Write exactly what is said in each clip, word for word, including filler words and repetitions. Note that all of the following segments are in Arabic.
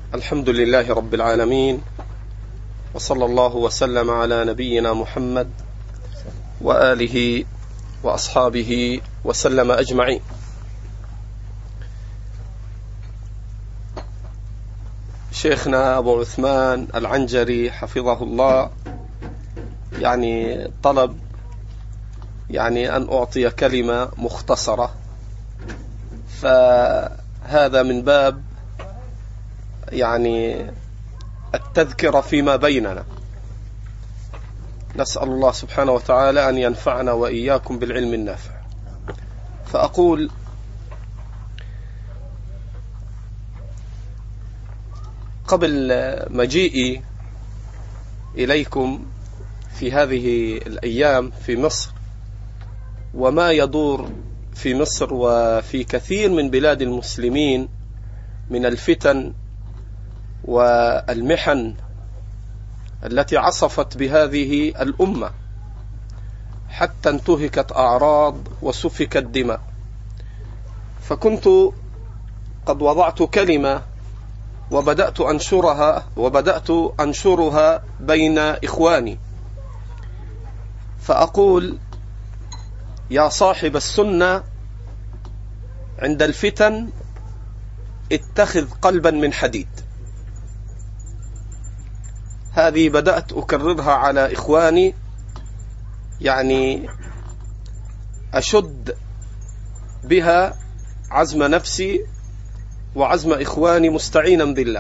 الحمد لله رب العالمين، وصلى الله وسلم على نبينا محمد وآله وأصحابه وسلم أجمعين. شيخنا أبو عثمان العنجري حفظه الله يعني طلب يعني أن أعطي كلمة مختصرة، فهذا من باب يعني التذكرة فيما بيننا. نسأل الله سبحانه وتعالى أن ينفعنا وإياكم بالعلم النافع. فأقول: قبل مجيئي إليكم في هذه الأيام في مصر وما يدور في مصر وفي كثير من بلاد المسلمين من الفتن والمحن التي عصفت بهذه الأمة حتى انتهكت أعراض وسفكت دماء، فكنت قد وضعت كلمة وبدأت أنشرها وبدأت أنشرها بين إخواني، فأقول: يا صاحب السنة، عند الفتن اتخذ قلبا من حديد. هذه بدأت أكررها على إخواني، يعني أشد بها عزم نفسي وعزم إخواني مستعينا بالله،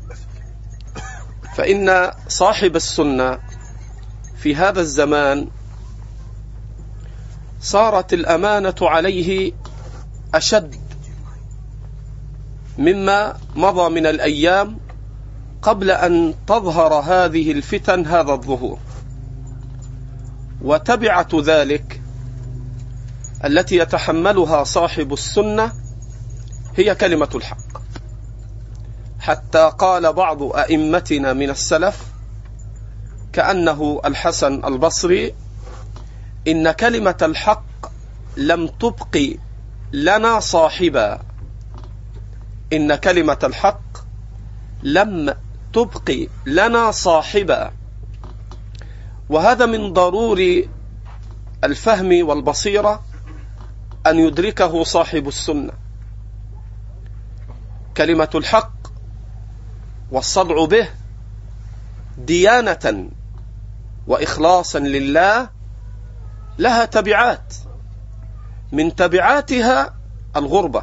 فإن صاحب السنة في هذا الزمان صارت الأمانة عليه أشد مما مضى من الأيام قبل أن تظهر هذه الفتن هذا الظهور. وتبعة ذلك التي يتحملها صاحب السنة هي كلمة الحق، حتى قال بعض أئمتنا من السلف كأنه الحسن البصري: إن كلمة الحق لم تبق لنا صاحبا. إن كلمة الحق لم تبق لنا صاحبا. وهذا من ضروري الفهم والبصيرة أن يدركه صاحب السنة. كلمة الحق والصدع به ديانة وإخلاصا لله لها تبعات، من تبعاتها الغربة،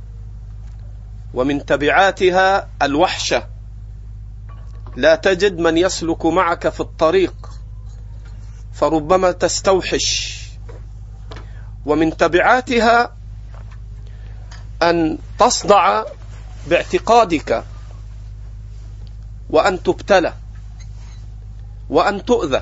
ومن تبعاتها الوحشة، لا تجد من يسلك معك في الطريق فربما تستوحش. ومن تبعاتها أن تصدع باعتقادك وأن تبتلى وأن تؤذى.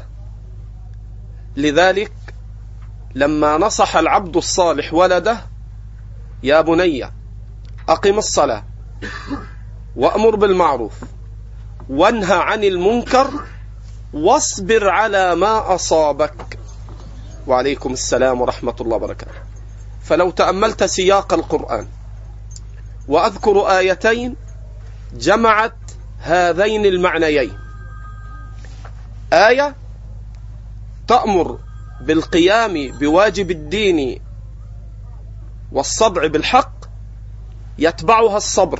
لذلك لما نصح العبد الصالح ولده: يا بني أقم الصلاة وأمر بالمعروف وانهى عن المنكر واصبر على ما أصابك. وعليكم السلام ورحمة الله وبركاته. فلو تأملت سياق القرآن وأذكر آيتين جمعت هذين المعنيين: آية تأمر بالقيام بواجب الدين والصدع بالحق يتبعها الصبر،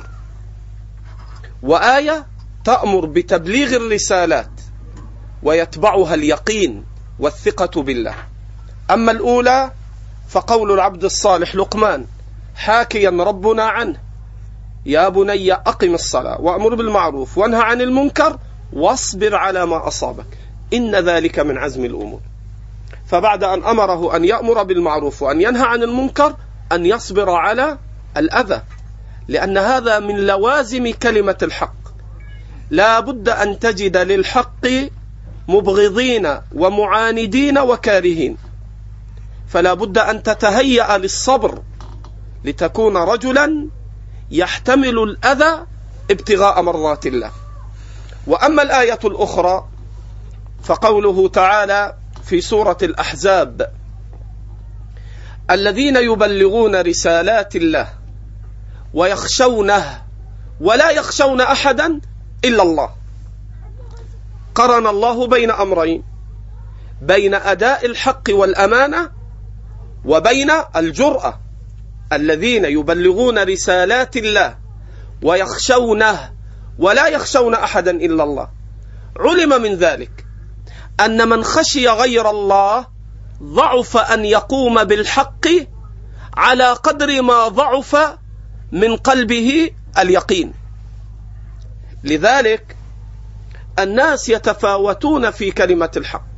وآية تأمر بتبليغ الرسالات ويتبعها اليقين والثقة بالله. أما الأولى فقول العبد الصالح لقمان حاكيا ربنا عنه: يا بني أقم الصلاة وأمر بالمعروف وانهى عن المنكر واصبر على ما أصابك إن ذلك من عزم الأمور. فبعد أن أمره أن يأمر بالمعروف وأن ينهى عن المنكر أن يصبر على الأذى، لأن هذا من لوازم كلمة الحق. لا بد أن تجد للحق مبغضين ومعاندين وكارهين، فلا بد أن تتهيأ للصبر لتكون رجلا يحتمل الأذى ابتغاء مرضات الله. وأما الآية الأخرى فقوله تعالى في سورة الأحزاب: الذين يبلغون رسالات الله ويخشونه ولا يخشون أحدا إلا الله. قرن الله بين أمرين: بين أداء الحق والأمانة وبين الجرأة، الذين يبلغون رسالات الله ويخشونه ولا يخشون أحدا إلا الله. علم من ذلك أن من خشي غير الله ضعف أن يقوم بالحق على قدر ما ضعف من قلبه اليقين. لذلك الناس يتفاوتون في كلمة الحق،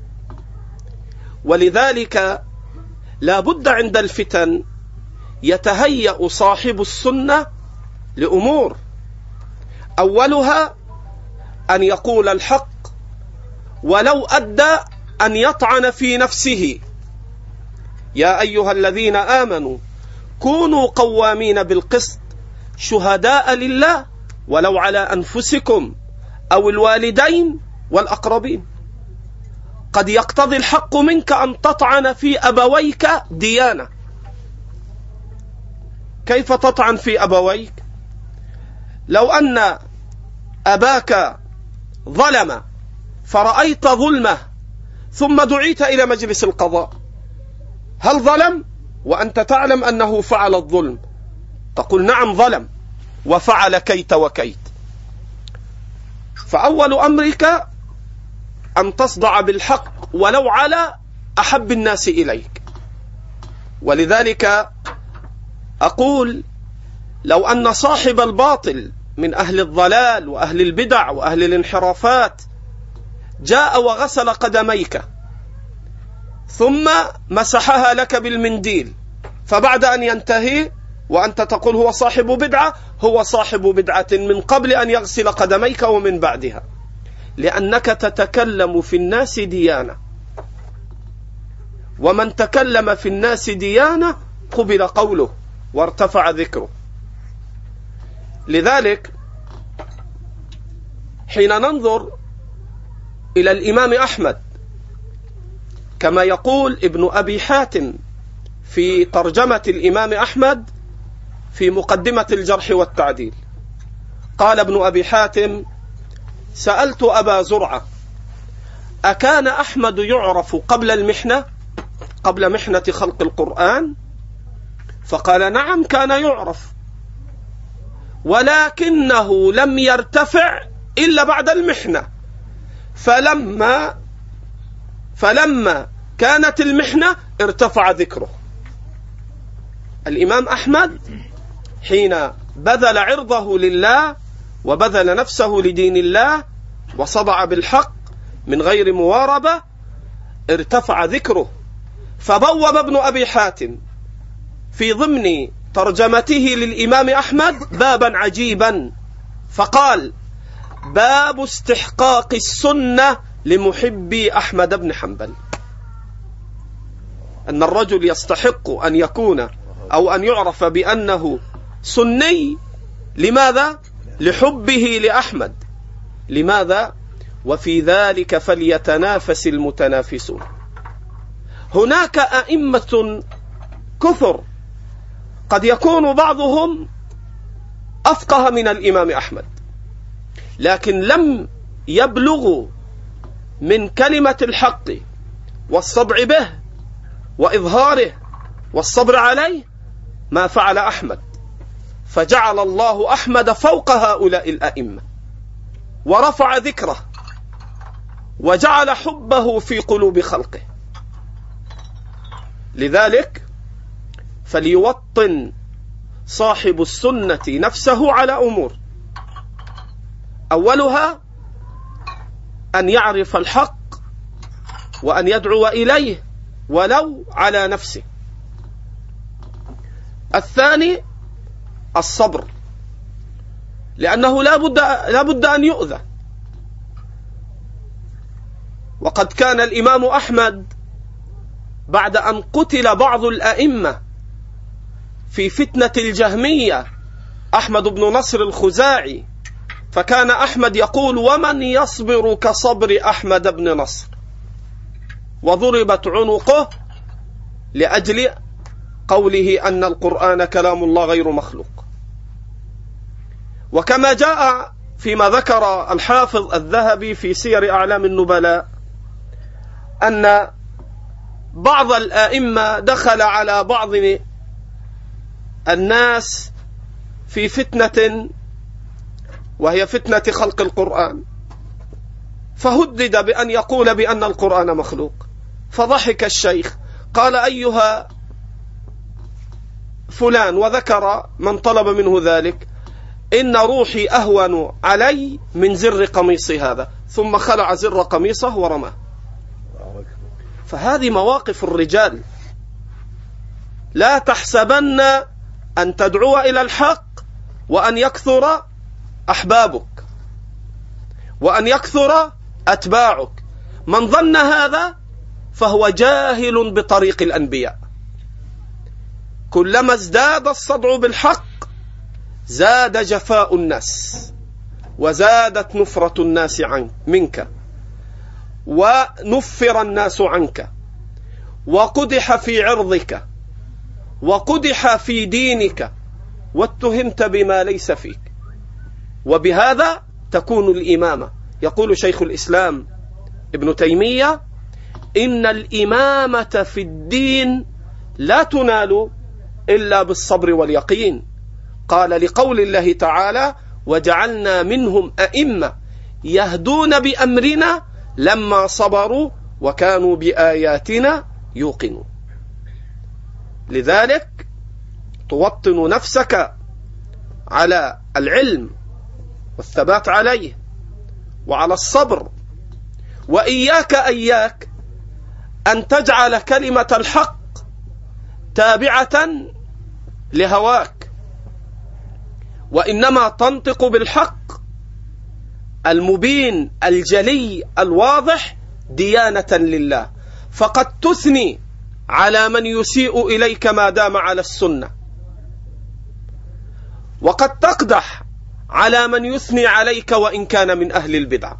ولذلك لا بد عند الفتن يتهيأ صاحب السنة لأمور، أولها أن يقول الحق ولو أدى أن يطعن في نفسه. يا أيها الذين آمنوا كونوا قوامين بالقسط شهداء لله ولو على أنفسكم أو الوالدين والأقربين. قد يقتضي الحق منك أن تطعن في أبويك ديانة. كيف تطعن في أبويك؟ لو أن أباك ظلم فرأيت ظلمه ثم دعيت إلى مجلس القضاء، هل ظلم وأنت تعلم أنه فعل الظلم؟ تقول نعم ظلم وفعل كيت وكيت. فأول أمرك أن تصدع بالحق ولو على أحب الناس إليك. ولذلك أقول لو أن صاحب الباطل من أهل الضلال وأهل البدع وأهل الانحرافات جاء وغسل قدميك ثم مسحها لك بالمنديل، فبعد أن ينتهي وأنت تقول هو صاحب بدعة، هو صاحب بدعة من قبل أن يغسل قدميك ومن بعدها، لأنك تتكلم في الناس ديانة، ومن تكلم في الناس ديانة قبل قوله وارتفع ذكره. لذلك حين ننظر إلى الإمام أحمد كما يقول ابن أبي حاتم في ترجمة الإمام أحمد في مقدمة الجرح والتعديل، قال ابن أبي حاتم: سألت أبا زرعة أكان أحمد يعرف قبل المحنة، قبل محنة خلق القرآن؟ فقال: نعم كان يعرف، ولكنه لم يرتفع إلا بعد المحنة، فلما فلما كانت المحنة ارتفع ذكره. الإمام أحمد حين بذل عرضه لله وبذل نفسه لدين الله وصدع بالحق من غير مواربة ارتفع ذكره. فبوب ابن أبي حاتم في ضمن ترجمته للإمام أحمد بابا عجيبا، فقال: باب استحقاق السنة لمحبي أحمد بن حنبل. أن الرجل يستحق أن يكون أو أن يعرف بأنه سني. لماذا؟ لحبه لأحمد. لماذا؟ وفي ذلك فليتنافس المتنافسون. هناك أئمة كثر قد يكون بعضهم أفقه من الإمام أحمد، لكن لم يبلغوا من كلمة الحق والصدع به وإظهاره والصبر عليه ما فعل أحمد، فجعل الله أحمد فوق هؤلاء الأئمة ورفع ذكره وجعل حبه في قلوب خلقه. لذلك فليوطن صاحب السنة نفسه على أمور، أولها أن يعرف الحق وأن يدعو إليه ولو على نفسه. الثاني الصبر، لأنه لا بد, لا بد أن يؤذى. وقد كان الإمام أحمد بعد أن قتل بعض الأئمة في فتنة الجهمية، أحمد بن نصر الخزاعي، فكان أحمد يقول: ومن يصبر كصبر أحمد بن نصر، وضربت عنقه لأجل قوله أن القرآن كلام الله غير مخلوق. وكما جاء فيما ذكر الحافظ الذهبي في سير أعلام النبلاء أن بعض الآئمة دخل على بعض الناس في فتنة وهي فتنة خلق القرآن، فهدد بأن يقول بأن القرآن مخلوق، فضحك الشيخ قال أيها فلان، وذكر من طلب منه ذلك، إن روحي أهون علي من زر قميصي هذا، ثم خلع زر قميصه ورماه. فهذه مواقف الرجال. لا تحسبن أن تدعو إلى الحق وأن يكثر أحبابك وأن يكثر أتباعك. من ظن هذا فهو جاهل بطريق الأنبياء. كلما ازداد الصدع بالحق زاد جفاء الناس وزادت نفرة الناس عنك منك، ونفر الناس عنك، وقدح في عرضك، وقدح في دينك، واتهمت بما ليس فيك. وبهذا تكون الإمامة. يقول شيخ الإسلام ابن تيمية: إن الإمامة في الدين لا تنال إلا بالصبر واليقين. قال لقول الله تعالى: وجعلنا منهم أئمة يهدون بأمرنا لما صبروا وكانوا بآياتنا يوقنون. لذلك توطن نفسك على العلم والثبات عليه وعلى الصبر، وإياك إياك أن تجعل كلمة الحق تابعة لهواك، وإنما تنطق بالحق المبين الجلي الواضح ديانة لله. فقد تثني على من يسيء إليك ما دام على السنة، وقد تقدح على من يثني عليك وإن كان من أهل البدع.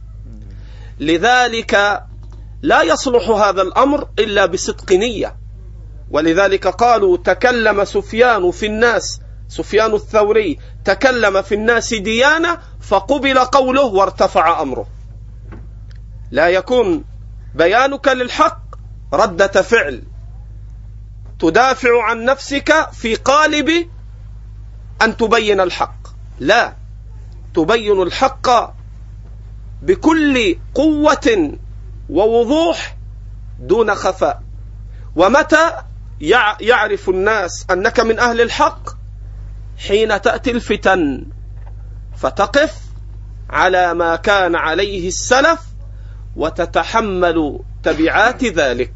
لذلك لا يصلح هذا الأمر إلا بصدق نية. ولذلك قالوا: تكلم سفيان في الناس، سفيان الثوري تكلم في الناس ديانة فقبل قوله وارتفع أمره. لا يكون بيانك للحق ردة فعل تدافع عن نفسك في قالب أن تبين الحق، لا، تبين الحق بكل قوة ووضوح دون خفاء. ومتى يعرف الناس أنك من أهل الحق؟ حين تأتي الفتن فتقف على ما كان عليه السلف وتتحمل تبعات ذلك.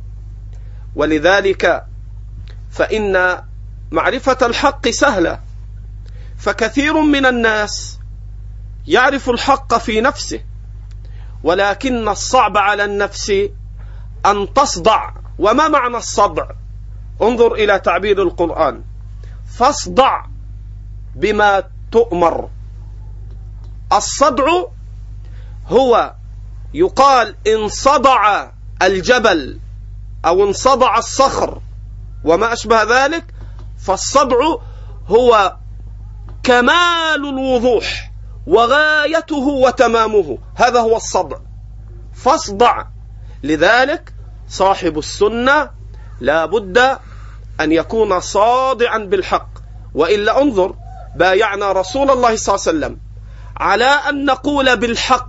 ولذلك فإن معرفة الحق سهلة، فكثير من الناس يعرف الحق في نفسه، ولكن الصعب على النفس أن تصدع. وما معنى الصدع؟ انظر إلى تعبير القرآن: فاصدع بما تؤمر. الصدع هو يقال إن صدع الجبل أو انصدع الصخر وما أشبه ذلك، فالصدع هو كمال الوضوح وغايته وتمامه، هذا هو الصدع. فاصدع. لذلك صاحب السنة لا بد أن يكون صادعا بالحق، وإلا انظر، بايعنا رسول الله صلى الله عليه وسلم على أن نقول بالحق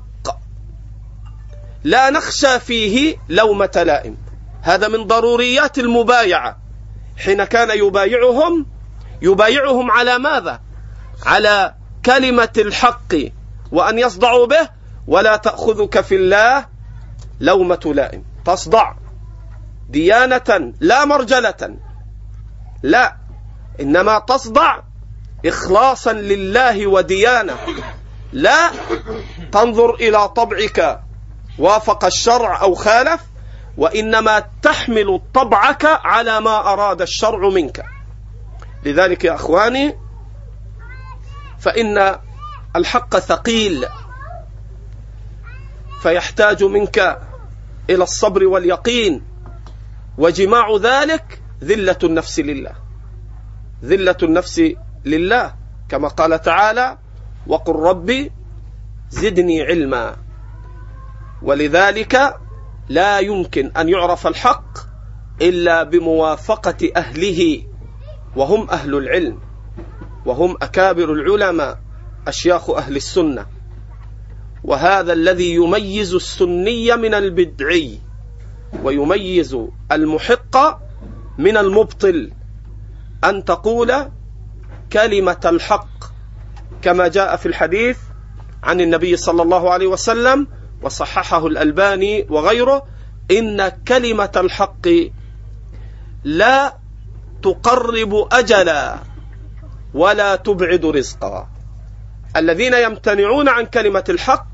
لا نخشى فيه لومة لائم. هذا من ضروريات المبايعة. حين كان يبايعهم يبايعهم على ماذا؟ على كلمة الحق وأن يصدعوا به، ولا تأخذك في الله لومة لائم. تصدع ديانة لا مرجلة، لا، إنما تصدع إخلاصا لله وديانة. لا تنظر إلى طبعك وافق الشرع أو خالف، وإنما تحمل طبعك على ما أراد الشرع منك. لذلك يا أخواني، فإن الحق ثقيل، فيحتاج منك إلى الصبر واليقين، وجماع ذلك ذلة النفس لله، ذلة النفس لله. كما قال تعالى: وقل ربي زدني علما. ولذلك لا يمكن أن يعرف الحق إلا بموافقة أهله، وهم أهل العلم، وهم أكابر العلماء أشياخ أهل السنة. وهذا الذي يميز السني من البدعي، ويميز المحق من المبطل، أن تقول كلمة الحق كما جاء في الحديث عن النبي صلى الله عليه وسلم وصححه الألباني وغيره: إن كلمة الحق لا تقرب أجلا ولا تبعد رزقا. الذين يمتنعون عن كلمة الحق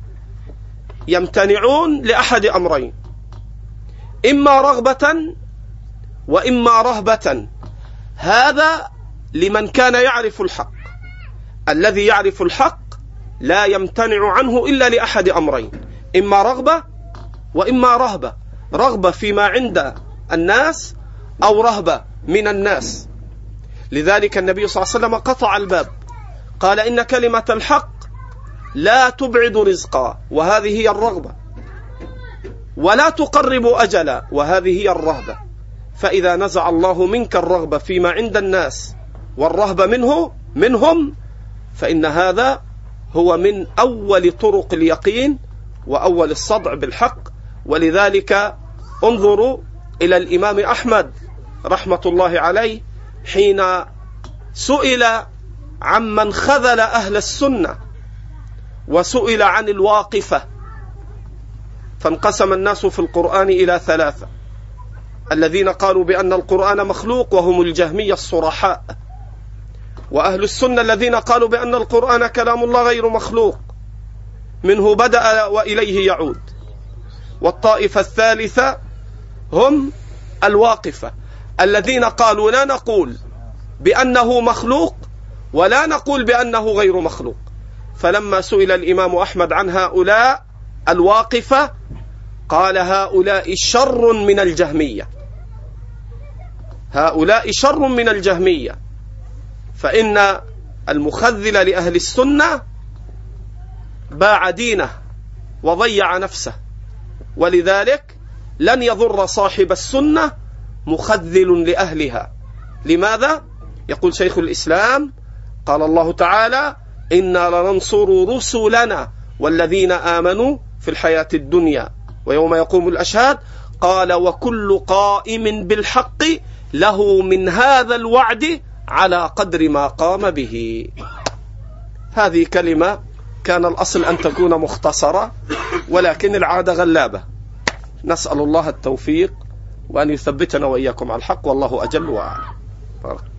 يمتنعون لأحد أمرين: إما رغبة وإما رهبة. هذا لمن كان يعرف الحق. الذي يعرف الحق لا يمتنع عنه إلا لأحد أمرين: إما رغبة وإما رهبة. رغبة فيما عند الناس أو رهبة من الناس. لذلك النبي صلى الله عليه وسلم قطع الباب، قال: إن كلمة الحق لا تبعد رزقا، وهذه هي الرغبة، ولا تقرب أجلا، وهذه هي الرهبة. فإذا نزع الله منك الرغبة فيما عند الناس والرهبة منه منهم، فإن هذا هو من أول طرق اليقين وأول الصدع بالحق. ولذلك انظروا إلى الإمام أحمد رحمة الله عليه حين سئل عمن خذل أهل السنة وسئل عن الواقفة، فانقسم الناس في القرآن إلى ثلاثة: الذين قالوا بأن القرآن مخلوق وهم الجهمية الصرحاء، وأهل السنة الذين قالوا بأن القرآن كلام الله غير مخلوق منه بدأ وإليه يعود، والطائفة الثالثة هم الواقفة الذين قالوا لا نقول بأنه مخلوق ولا نقول بأنه غير مخلوق. فلما سئل الإمام أحمد عن هؤلاء الواقفة قال: هؤلاء شر من الجهمية، هؤلاء شر من الجهمية. فإن المخذل لأهل السنة باع دينه وضيع نفسه، ولذلك لن يضر صاحب السنة مخذل لأهلها. لماذا؟ يقول شيخ الإسلام: قال الله تعالى: إنا لننصر رسلنا والذين آمنوا في الحياة الدنيا ويوم يقوم الأشهاد. قال: وكل قائم بالحق له من هذا الوعد على قدر ما قام به. هذه كلمة كان الأصل أن تكون مختصرة، ولكن العادة غلابة. نسأل الله التوفيق وأن يثبتنا وإياكم على الحق، والله أجل وأعلم.